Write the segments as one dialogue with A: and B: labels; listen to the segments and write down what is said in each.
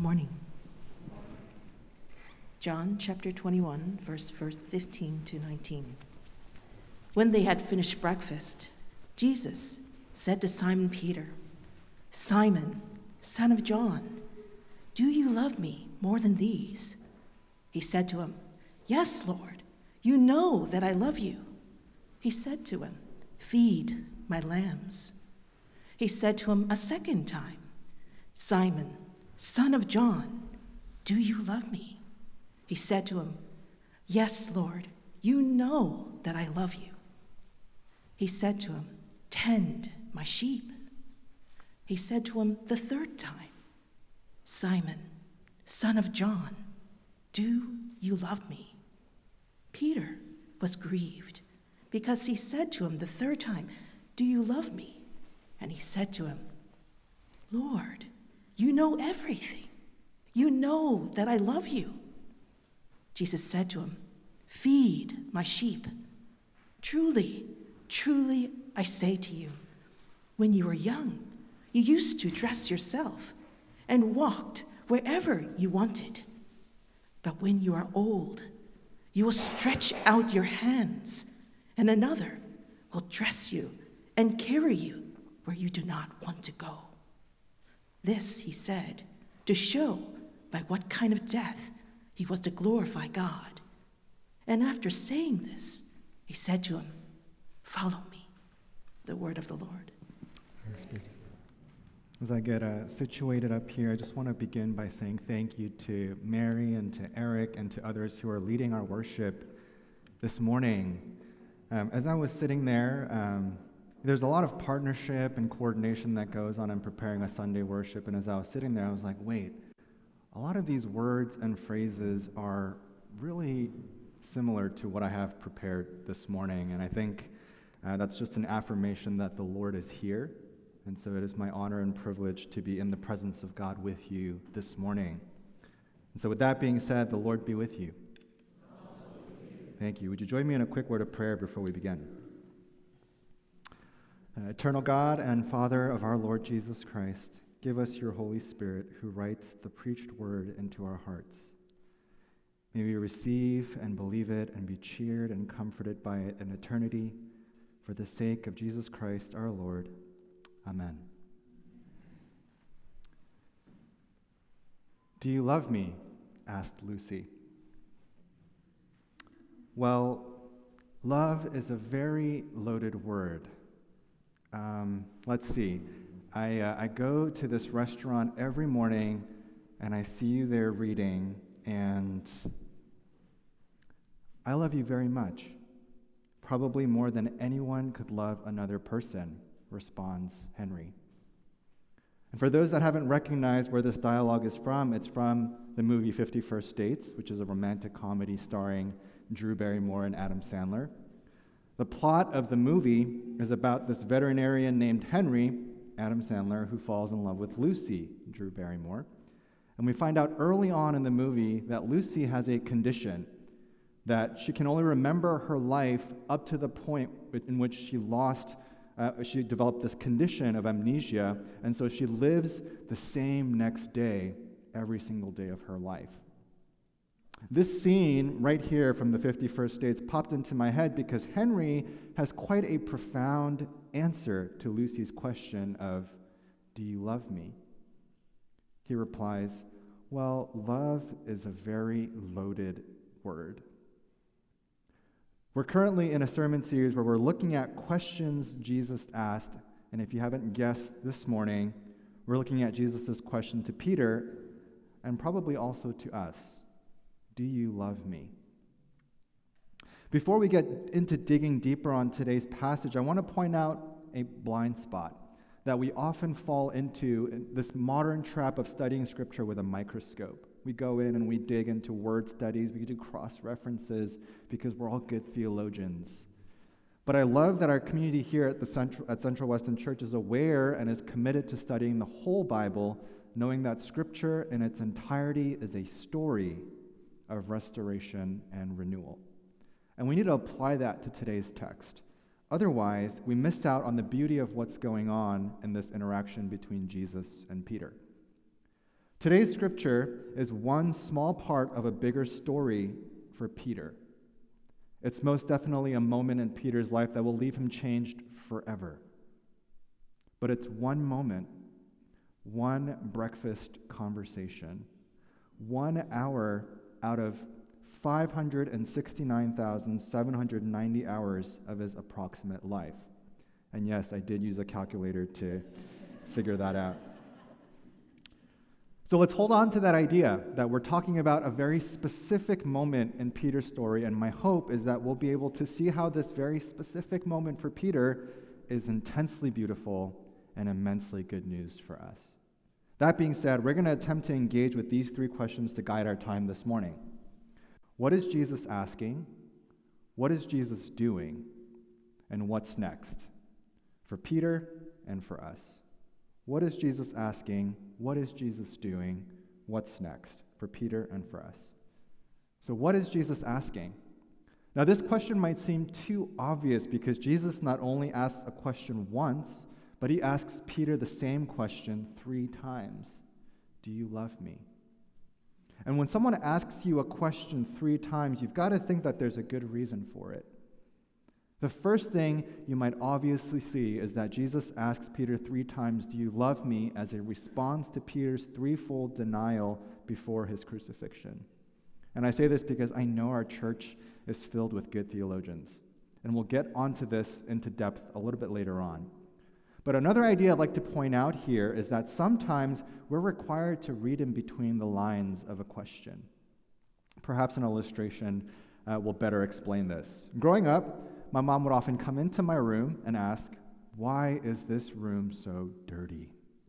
A: morning. John chapter 21, verse 15 to 19. When they had finished breakfast, Jesus said to Simon Peter, "Simon, son of John, do you love me more than these?" He said to him, "Yes, Lord, you know that I love you." He said to him, "Feed my lambs." He said to him a second time, "Simon, son of John, do you love me?" He said to him, "Yes, Lord, you know that I love you." He said to him, "Tend my sheep." He said to him the third time, "Simon, son of John, do you love me?" Peter was grieved because he said to him the third time, "Do you love me?" And he said to him, "Lord, you know everything. You know that I love you." Jesus said to him, "Feed my sheep. Truly, truly, I say to you, when you were young, you used to dress yourself and walked wherever you wanted. But when you are old, you will stretch out your hands, and another will dress you and carry you where you do not want to go." This he said to show by what kind of death he was to glorify God. And after saying this, he said to him, "Follow me." The word of the Lord.
B: As I get situated up here, I just want to begin by saying thank you to Mary and to Eric and to others who are leading our worship this morning. As I was sitting there, there's a lot of partnership and coordination that goes on in preparing a Sunday worship, and as I was sitting there, I was like, wait, a lot of these words and phrases are really similar to what I have prepared this morning, and I think that's just an affirmation that the Lord is here, and so it is my honor and privilege to be in the presence of God with you this morning. And so with that being said, the Lord be with you. Thank you. Would you join me in a quick word of prayer before we begin? Eternal God and Father of our Lord Jesus Christ, give us your Holy Spirit who writes the preached word into our hearts. May we receive and believe it and be cheered and comforted by it in eternity for the sake of Jesus Christ our Lord. Amen. "Do you love me?" asked Lucy. Well, love is a very loaded word. Let's see. I go to this restaurant every morning, and I see you there reading, and I love you very much, probably more than anyone could love another person, responds Henry. And for those that haven't recognized where this dialogue is from, it's from the movie 50 First Dates, which is a romantic comedy starring Drew Barrymore and Adam Sandler. The plot of the movie is about this veterinarian named Henry, Adam Sandler, who falls in love with Lucy, Drew Barrymore. And we find out early on in the movie that Lucy has a condition, that she can only remember her life up to the point in which she developed this condition of amnesia, and so she lives the same next day every single day of her life. This scene right here from the 50 First Dates popped into my head because Henry has quite a profound answer to Lucy's question of, "Do you love me?" He replies, "Well, love is a very loaded word." We're currently in a sermon series where we're looking at questions Jesus asked, and if you haven't guessed this morning, we're looking at Jesus' question to Peter and probably also to us. Do you love me? Before we get into digging deeper on today's passage, I want to point out a blind spot that we often fall into, this modern trap of studying Scripture with a microscope. We go in and we dig into word studies, we do cross-references because we're all good theologians. But I love that our community here at Central Weston Church is aware and is committed to studying the whole Bible, knowing that Scripture in its entirety is a story of restoration and renewal. And we need to apply that to today's text. Otherwise, we miss out on the beauty of what's going on in this interaction between Jesus and Peter. Today's scripture is one small part of a bigger story for Peter. It's most definitely a moment in Peter's life that will leave him changed forever. But it's one moment, one breakfast conversation, 1 hour out of 569,790 hours of his approximate life. And yes, I did use a calculator to figure that out. So let's hold on to that idea that we're talking about a very specific moment in Peter's story, and my hope is that we'll be able to see how this very specific moment for Peter is intensely beautiful and immensely good news for us. That being said, we're going to attempt to engage with these 3 questions to guide our time this morning. What is Jesus asking? What is Jesus doing? And what's next? For Peter and for us. What is Jesus asking? What is Jesus doing? What's next? For Peter and for us. So what is Jesus asking? Now this question might seem too obvious because Jesus not only asks a question once, but he asks Peter the same question 3 times. Do you love me? And when someone asks you a question 3 times, you've got to think that there's a good reason for it. The first thing you might obviously see is that Jesus asks Peter 3 times, do you love me, as a response to Peter's 3-fold denial before his crucifixion. And I say this because I know our church is filled with good theologians. And we'll get onto this into depth a little bit later on. But another idea I'd like to point out here is that sometimes we're required to read in between the lines of a question. Perhaps an illustration will better explain this. Growing up, my mom would often come into my room and ask, why is this room so dirty?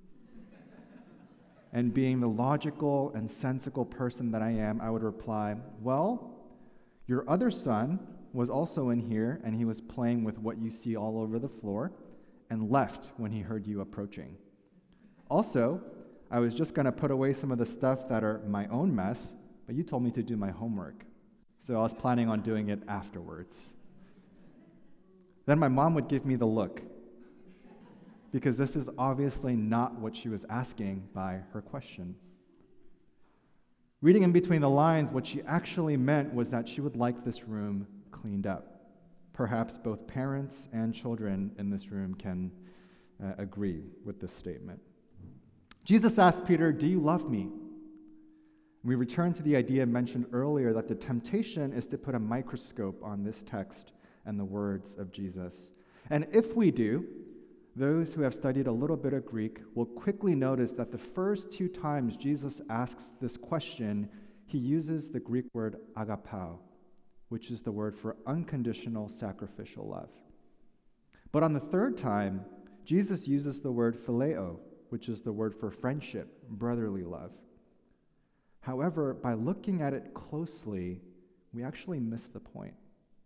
B: And being the logical and sensical person that I am, I would reply, well, your other son was also in here and he was playing with what you see all over the floor and left when he heard you approaching. Also, I was just going to put away some of the stuff that are my own mess, but you told me to do my homework. So I was planning on doing it afterwards. Then my mom would give me the look, because this is obviously not what she was asking by her question. Reading in between the lines, what she actually meant was that she would like this room cleaned up. Perhaps both parents and children in this room can agree with this statement. Jesus asked Peter, do you love me? We return to the idea mentioned earlier that the temptation is to put a microscope on this text and the words of Jesus. And if we do, those who have studied a little bit of Greek will quickly notice that the first 2 times Jesus asks this question, he uses the Greek word agapao, which is the word for unconditional sacrificial love. But on the 3rd time, Jesus uses the word phileo, which is the word for friendship, brotherly love. However, by looking at it closely, we actually miss the point.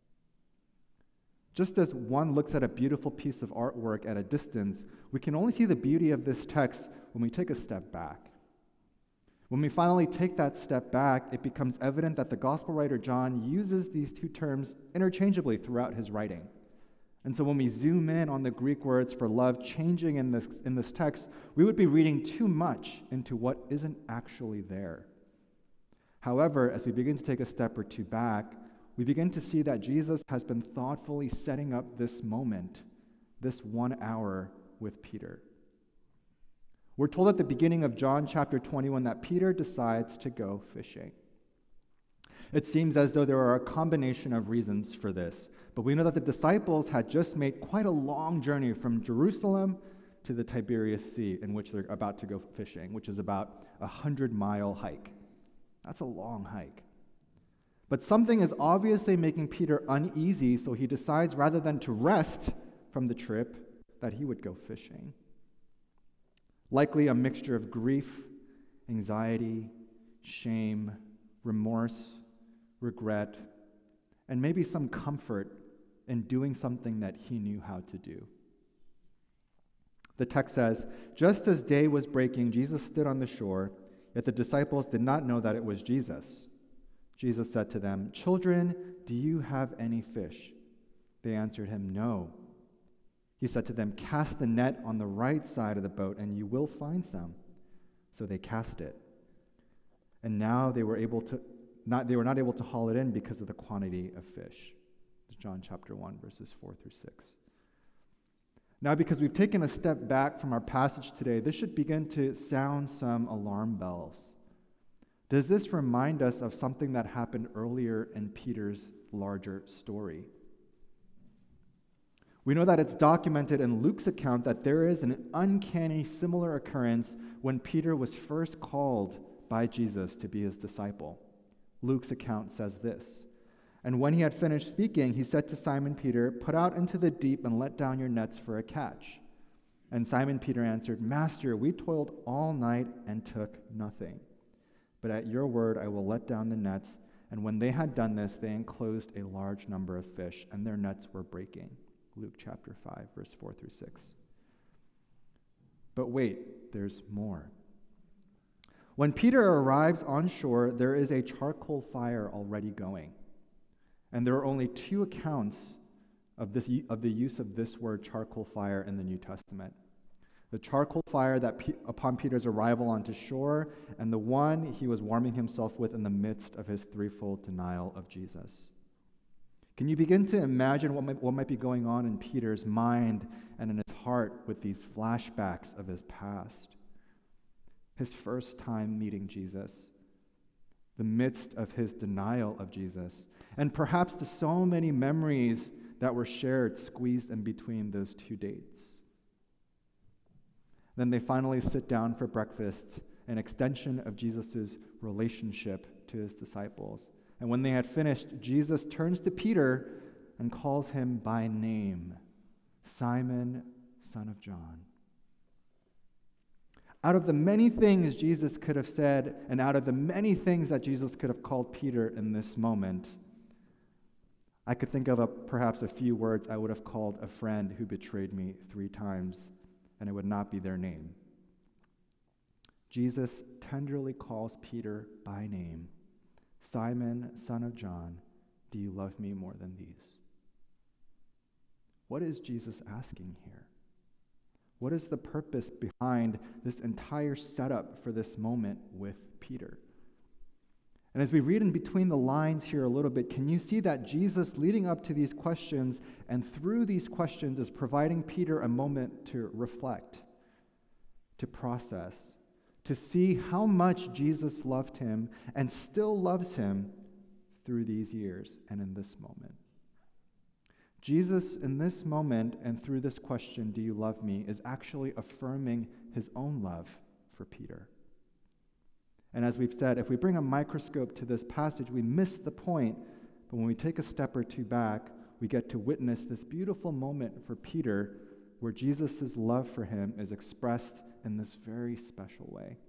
B: Just as one looks at a beautiful piece of artwork at a distance, we can only see the beauty of this text when we take a step back. When we finally take that step back, it becomes evident that the gospel writer John uses these 2 terms interchangeably throughout his writing. And so when we zoom in on the Greek words for love changing in this text, we would be reading too much into what isn't actually there. However, as we begin to take a step or 2 back, we begin to see that Jesus has been thoughtfully setting up this moment, this 1 hour with Peter. We're told at the beginning of John chapter 21 that Peter decides to go fishing. It seems as though there are a combination of reasons for this, but we know that the disciples had just made quite a long journey from Jerusalem to the Tiberias Sea in which they're about to go fishing, which is about a 100-mile hike. That's a long hike. But something is obviously making Peter uneasy, so he decides rather than to rest from the trip, that he would go fishing. Likely a mixture of grief, anxiety, shame, remorse, regret, and maybe some comfort in doing something that he knew how to do. The text says, just as day was breaking, Jesus stood on the shore, yet the disciples did not know that it was Jesus. Jesus said to them, children, do you have any fish? They answered him, no. He said to them, cast the net on the right side of the boat, and you will find some. So they cast it, And now they were not able to haul it in because of the quantity of fish. It's John chapter 1, verses 4 through 6. Now, because we've taken a step back from our passage today, this should begin to sound some alarm bells. Does this remind us of something that happened earlier in Peter's larger story? We know that it's documented in Luke's account that there is an uncanny similar occurrence when Peter was first called by Jesus to be his disciple. Luke's account says this, "And when he had finished speaking, he said to Simon Peter, 'Put out into the deep and let down your nets for a catch.' And Simon Peter answered, 'Master, we toiled all night and took nothing. But at your word I will let down the nets.' And when they had done this, they enclosed a large number of fish, and their nets were breaking." Luke chapter 5, verse 4 through 6. But wait, there's more. When Peter arrives on shore, there is a charcoal fire already going. And there are only two accounts of the use of this word charcoal fire in the New Testament. The charcoal fire upon Peter's arrival onto shore, and the one he was warming himself with in the midst of his threefold denial of Jesus. Can you begin to imagine what might be going on in Peter's mind and in his heart with these flashbacks of his past? His first time meeting Jesus, the midst of his denial of Jesus, and perhaps the so many memories that were shared squeezed in between those two dates. Then they finally sit down for breakfast, an extension of Jesus' relationship to his disciples. And when they had finished, Jesus turns to Peter and calls him by name, "Simon, son of John." Out of the many things Jesus could have said, and out of the many things that Jesus could have called Peter in this moment, I could think of perhaps a few words I would have called a friend who betrayed me 3 times, and it would not be their name. Jesus tenderly calls Peter by name, "Simon, son of John, do you love me more than these?" What is Jesus asking here? What is the purpose behind this entire setup for this moment with Peter? And as we read in between the lines here a little bit, can you see that Jesus, leading up to these questions and through these questions, is providing Peter a moment to reflect, to process, to see how much Jesus loved him and still loves him through these years and in this moment. Jesus, in this moment and through this question, "Do you love me?" is actually affirming his own love for Peter. And as we've said, if we bring a microscope to this passage, we miss the point. But when we take a step or two back, we get to witness this beautiful moment for Peter where Jesus' love for him is expressed in this very special way.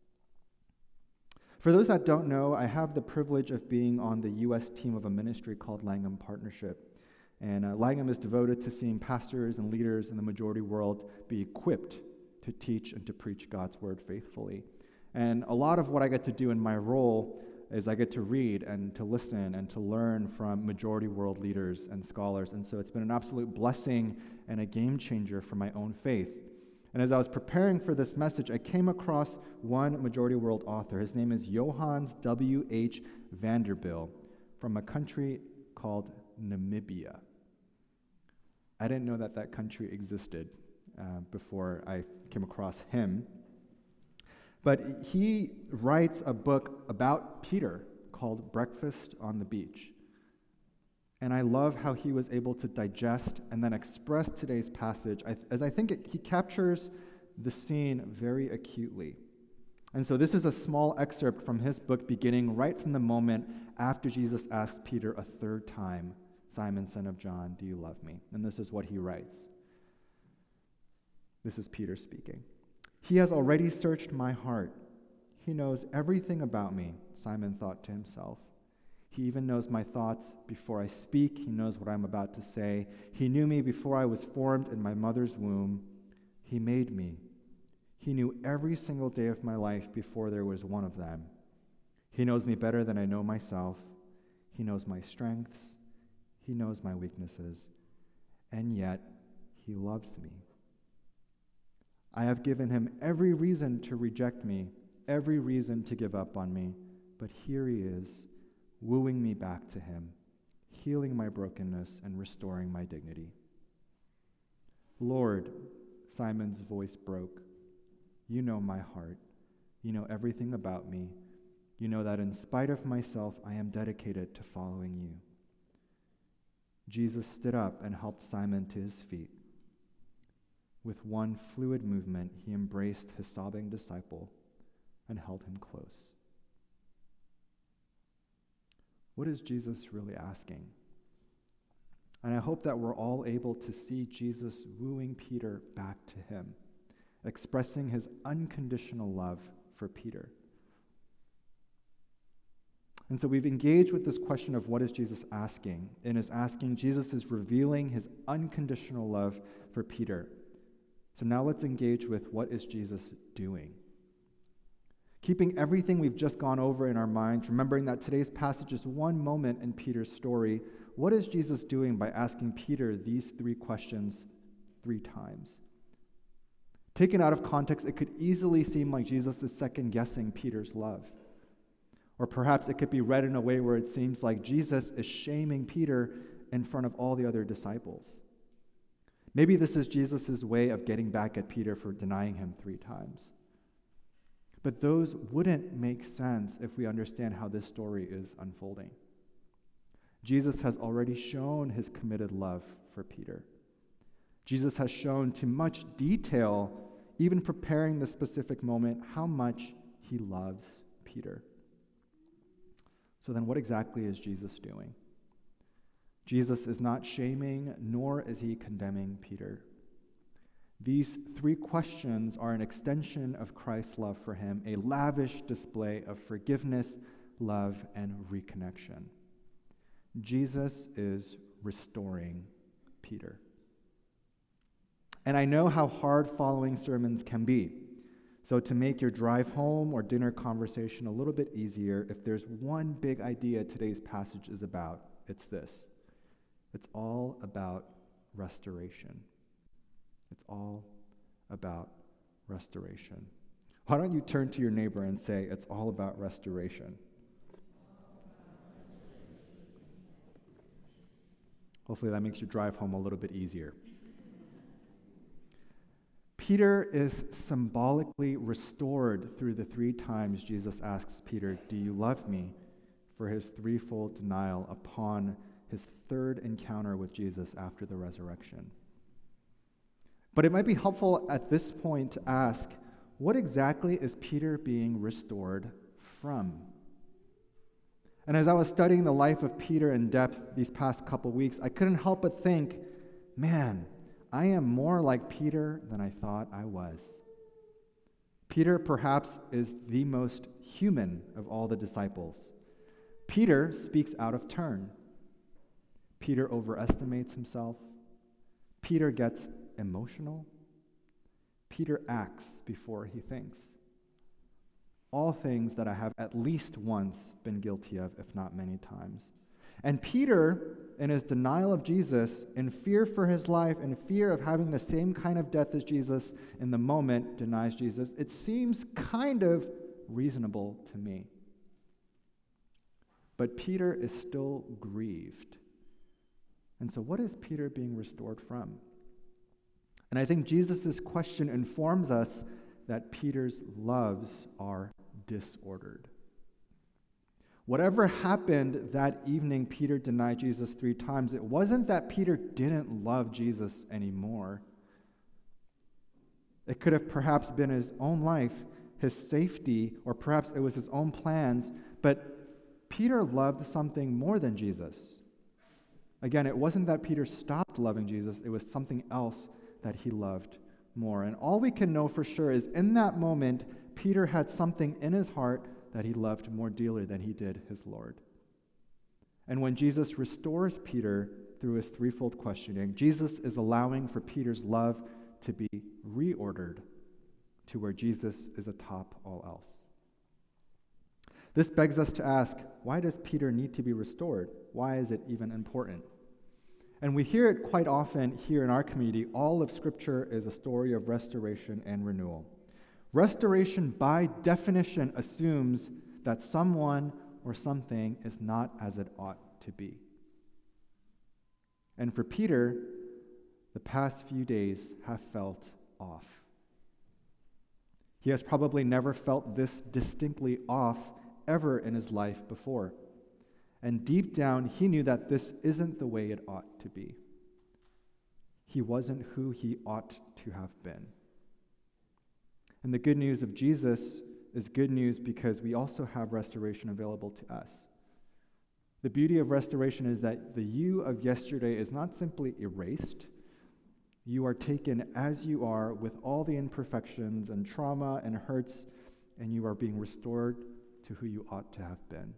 B: For those that don't know, I have the privilege of being on the U.S. team of a ministry called Langham Partnership. And Langham is devoted to seeing pastors and leaders in the majority world be equipped to teach and to preach God's word faithfully. And a lot of what I get to do in my role is I get to read and to listen and to learn from majority world leaders and scholars. And so it's been an absolute blessing and a game changer for my own faith. And as I was preparing for this message, I came across one majority world author. His name is Johannes W.H. Vanderbilt from a country called Namibia. I didn't know that country existed before I came across him. But he writes a book about Peter called Breakfast on the Beach. And I love how he was able to digest and then express today's passage, as I think he captures the scene very acutely. And so this is a small excerpt from his book, beginning right from the moment after Jesus asked Peter a 3rd time, "Simon, son of John, do you love me?" And this is what he writes. This is Peter speaking. "He has already searched my heart. He knows everything about me," Simon thought to himself. "He even knows my thoughts before I speak. He knows what I'm about to say. He knew me before I was formed in my mother's womb. He made me. He knew every single day of my life before there was one of them. He knows me better than I know myself. He knows my strengths. He knows my weaknesses. And yet, he loves me. I have given him every reason to reject me, every reason to give up on me, but here he is, wooing me back to him, healing my brokenness and restoring my dignity. Lord, Simon's voice broke. You know my heart. You know everything about me. You know that in spite of myself, I am dedicated to following you. Jesus stood up and helped Simon to his feet. With one fluid movement, he embraced his sobbing disciple and held him close. What is Jesus really asking? And I hope that we're all able to see Jesus wooing Peter back to him, expressing his unconditional love for Peter. And so we've engaged with this question of what is Jesus asking? And is asking, Jesus is revealing his unconditional love for Peter. So now let's engage with what is Jesus doing? Keeping everything we've just gone over in our minds, remembering that today's passage is one moment in Peter's story, what is Jesus doing by asking Peter these three questions 3 times? Taken out of context, it could easily seem like Jesus is second-guessing Peter's love. Or perhaps it could be read in a way where it seems like Jesus is shaming Peter in front of all the other disciples. Maybe this is Jesus' way of getting back at Peter for denying him 3 times. But those wouldn't make sense if we understand how this story is unfolding. Jesus has already shown his committed love for Peter. Jesus has shown to much detail, even preparing the specific moment, how much he loves Peter. So then what exactly is Jesus doing? Jesus is not shaming, nor is he condemning Peter. These 3 questions are an extension of Christ's love for him, a lavish display of forgiveness, love, and reconnection. Jesus is restoring Peter. And I know how hard following sermons can be. So to make your drive home or dinner conversation a little bit easier, if there's one big idea today's passage is about, it's this. It's all about restoration. It's all about restoration. Why don't you turn to your neighbor and say, it's all about restoration? Hopefully that makes your drive home a little bit easier. Peter is symbolically restored through the 3 times Jesus asks Peter, do you love me? For his 3-fold denial upon his 3rd encounter with Jesus after the resurrection. But it might be helpful at this point to ask, what exactly is Peter being restored from? And as I was studying the life of Peter in depth these past couple weeks, I couldn't help but think, man, I am more like Peter than I thought I was. Peter perhaps is the most human of all the disciples. Peter speaks out of turn. Peter overestimates himself. Peter gets emotional. Peter acts before he thinks. All things that I have at least once been guilty of, if not many times. And Peter, in his denial of Jesus, in fear for his life, in fear of having the same kind of death as Jesus in the moment, denies Jesus. It seems kind of reasonable to me. But Peter is still grieved. And so what is Peter being restored from? And I think Jesus' question informs us that Peter's loves are disordered. Whatever happened that evening, Peter denied Jesus 3 times. It wasn't that Peter didn't love Jesus anymore. It could have perhaps been his own life, his safety, or perhaps it was his own plans, but Peter loved something more than Jesus. Again, it wasn't that Peter stopped loving Jesus, it was something else that he loved more. And all we can know for sure is in that moment, Peter had something in his heart that he loved more dearly than he did his Lord. And when Jesus restores Peter through his 3-fold questioning, Jesus is allowing for Peter's love to be reordered to where Jesus is atop all else. This begs us to ask, why does Peter need to be restored? Why is it even important? And we hear it quite often here in our community. All of Scripture is a story of restoration and renewal. Restoration, by definition, assumes that someone or something is not as it ought to be. And for Peter, the past few days have felt off. He has probably never felt this distinctly off ever in his life before. And deep down, he knew that this isn't the way it ought to be. He wasn't who he ought to have been. And the good news of Jesus is good news because we also have restoration available to us. The beauty of restoration is that the you of yesterday is not simply erased. You are taken as you are with all the imperfections and trauma and hurts, and you are being restored to who you ought to have been.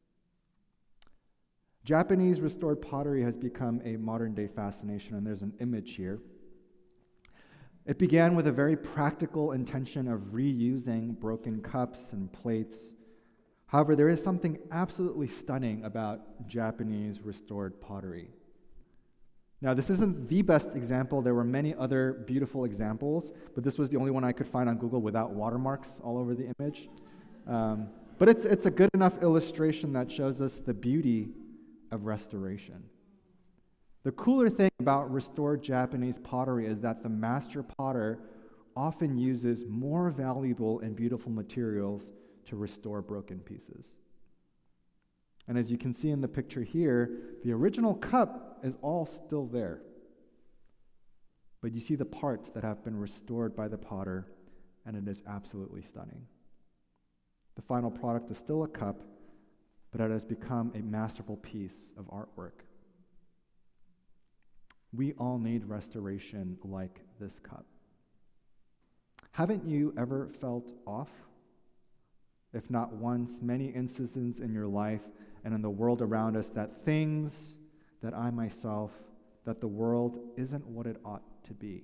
B: Japanese restored pottery has become a modern-day fascination, and there's an image here. It began with a very practical intention of reusing broken cups and plates. However, there is something absolutely stunning about Japanese restored pottery. Now, this isn't the best example. There were many other beautiful examples, but this was the only one I could find on Google without watermarks all over the image. But it's a good enough illustration that shows us the beauty of restoration. The cooler thing about restored Japanese pottery is that the master potter often uses more valuable and beautiful materials to restore broken pieces. And as you can see in the picture here, the original cup is all still there. But you see the parts that have been restored by the potter, and it is absolutely stunning. The final product is still a cup, but it has become a masterful piece of artwork. We all need restoration like this cup. Haven't you ever felt off? If not once, many instances in your life and in the world around us that things, that I myself, that the world isn't what it ought to be.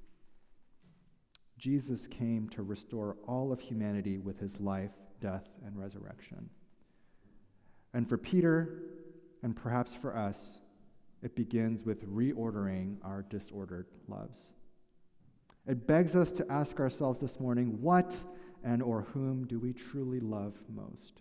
B: Jesus came to restore all of humanity with his life, death, and resurrection. And for Peter, and perhaps for us, it begins with reordering our disordered loves. It begs us to ask ourselves this morning, what and or whom do we truly love most?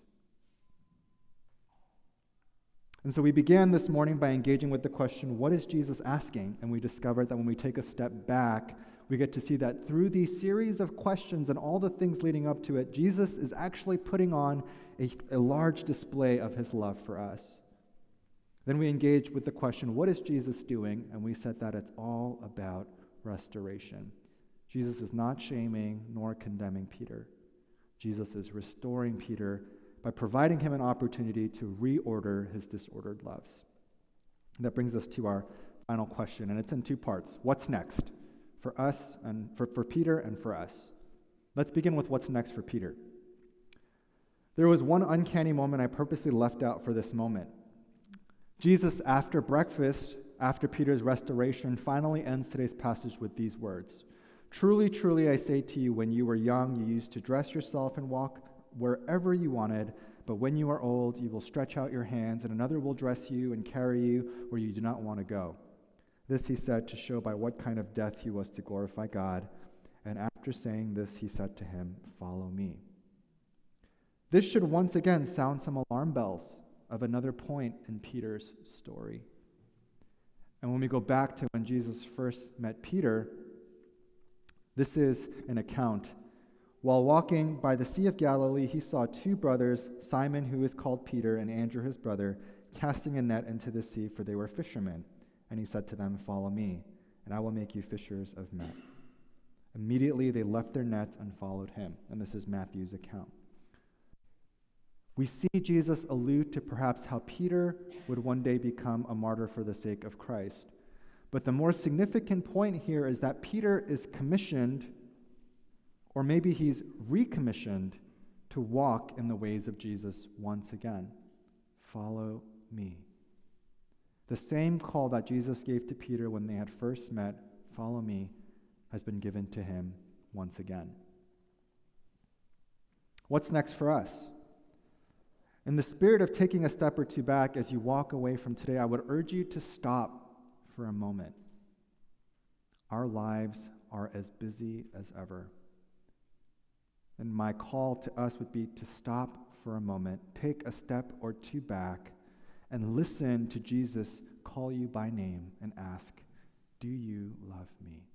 B: And so we began this morning by engaging with the question, what is Jesus asking? And we discovered that when we take a step back, we get to see that through these series of questions and all the things leading up to it, Jesus is actually putting on a large display of his love for us. Then we engaged with the question, what is Jesus doing? And we said that it's all about restoration. Jesus is not shaming nor condemning Peter. Jesus is restoring Peter by providing him an opportunity to reorder his disordered loves. And that brings us to our final question, and it's in two parts. What's next for us and for Peter and for us? Let's begin with what's next for Peter. There was one uncanny moment I purposely left out for this moment. Jesus, after breakfast, after Peter's restoration, finally ends today's passage with these words. Truly, truly, I say to you, when you were young, you used to dress yourself and walk wherever you wanted, but when you are old, you will stretch out your hands, and another will dress you and carry you where you do not want to go. This he said to show by what kind of death he was to glorify God. And after saying this, he said to him, follow me. This should once again sound some alarm bells of another point in Peter's story. And when we go back to when Jesus first met Peter, this is an account. While walking by the Sea of Galilee, he saw two brothers, Simon, who is called Peter, and Andrew, his brother, casting a net into the sea, for they were fishermen. And he said to them, follow me, and I will make you fishers of men. Immediately they left their nets and followed him. And this is Matthew's account. We see Jesus allude to perhaps how Peter would one day become a martyr for the sake of Christ. But the more significant point here is that Peter is commissioned, or maybe he's recommissioned, to walk in the ways of Jesus once again. Follow me. The same call that Jesus gave to Peter when they had first met, follow me, has been given to him once again. What's next for us? In the spirit of taking a step or two back as you walk away from today, I would urge you to stop for a moment. Our lives are as busy as ever. And my call to us would be to stop for a moment, take a step or two back, and listen to Jesus call you by name and ask, "Do you love me?"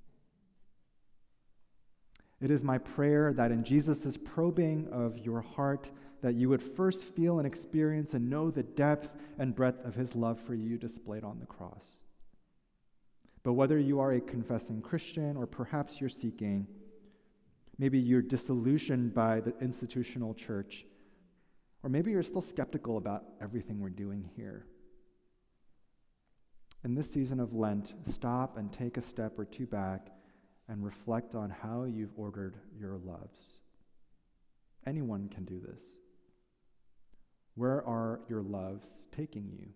B: It is my prayer that in Jesus' probing of your heart, that you would first feel and experience and know the depth and breadth of his love for you displayed on the cross. But whether you are a confessing Christian or perhaps you're seeking, maybe you're disillusioned by the institutional church, or maybe you're still skeptical about everything we're doing here. In this season of Lent, stop and take a step or two back and reflect on how you've ordered your loves. Anyone can do this. Where are your loves taking you?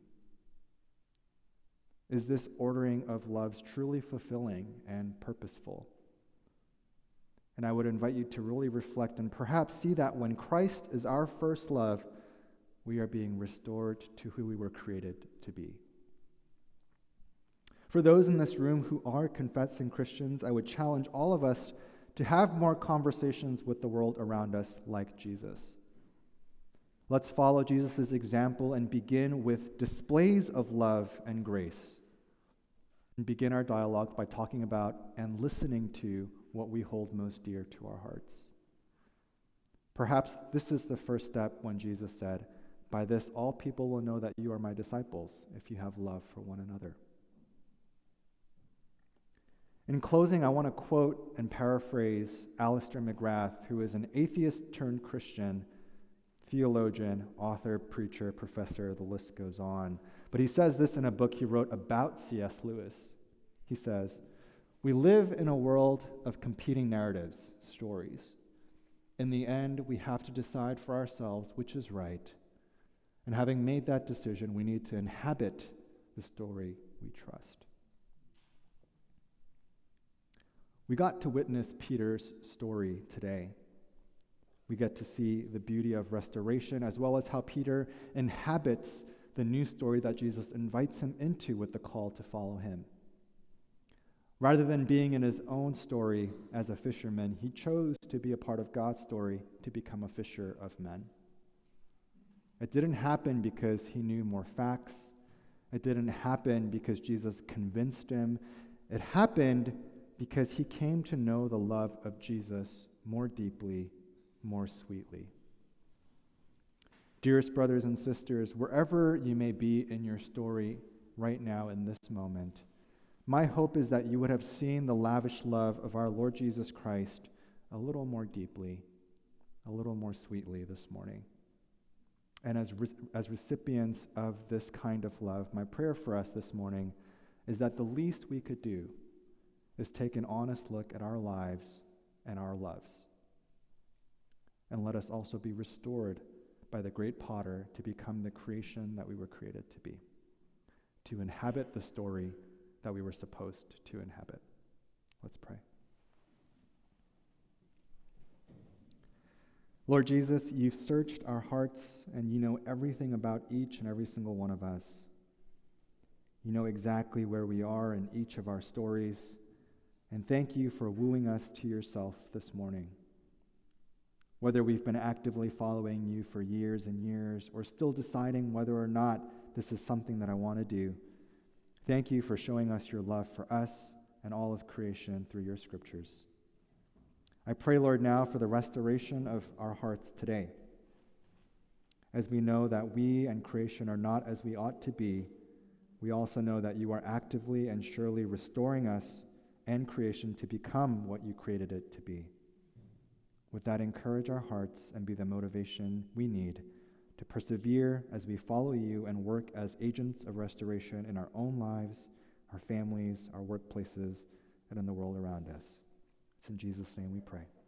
B: Is this ordering of loves truly fulfilling and purposeful? And I would invite you to really reflect and perhaps see that when Christ is our first love, we are being restored to who we were created to be. For those in this room who are confessing Christians, I would challenge all of us to have more conversations with the world around us like Jesus. Let's follow Jesus' example and begin with displays of love and grace. And begin our dialogues by talking about and listening to what we hold most dear to our hearts. Perhaps this is the first step when Jesus said, "By this all people will know that you are my disciples, if you have love for one another." In closing, I want to quote and paraphrase Alistair McGrath, who is an atheist-turned-Christian theologian, author, preacher, professor, the list goes on. But he says this in a book he wrote about C.S. Lewis. He says, "We live in a world of competing narratives, stories. In the end, we have to decide for ourselves which is right. And having made that decision, we need to inhabit the story we trust." We got to witness Peter's story today. We get to see the beauty of restoration, as well as how Peter inhabits the new story that Jesus invites him into with the call to follow him. Rather than being in his own story as a fisherman, he chose to be a part of God's story to become a fisher of men. It didn't happen because he knew more facts. It didn't happen because Jesus convinced him. It happened because he came to know the love of Jesus more deeply, more sweetly. Dearest brothers and sisters, wherever you may be in your story right now in this moment, my hope is that you would have seen the lavish love of our Lord Jesus Christ a little more deeply, a little more sweetly this morning. And as recipients of this kind of love, my prayer for us this morning is that the least we could do is take an honest look at our lives and our loves. And let us also be restored by the great potter to become the creation that we were created to be, to inhabit the story that we were supposed to inhabit. Let's pray. Lord Jesus, you've searched our hearts and you know everything about each and every single one of us. You know exactly where we are in each of our stories. And thank you for wooing us to yourself this morning. Whether we've been actively following you for years and years, or still deciding whether or not this is something that I want to do, thank you for showing us your love for us and all of creation through your scriptures. I pray, Lord, now for the restoration of our hearts today. As we know that we and creation are not as we ought to be, we also know that you are actively and surely restoring us and creation to become what you created it to be. With that, encourage our hearts and be the motivation we need to persevere as we follow you and work as agents of restoration in our own lives, our families, our workplaces, and in the world around us. It's in Jesus' name we pray.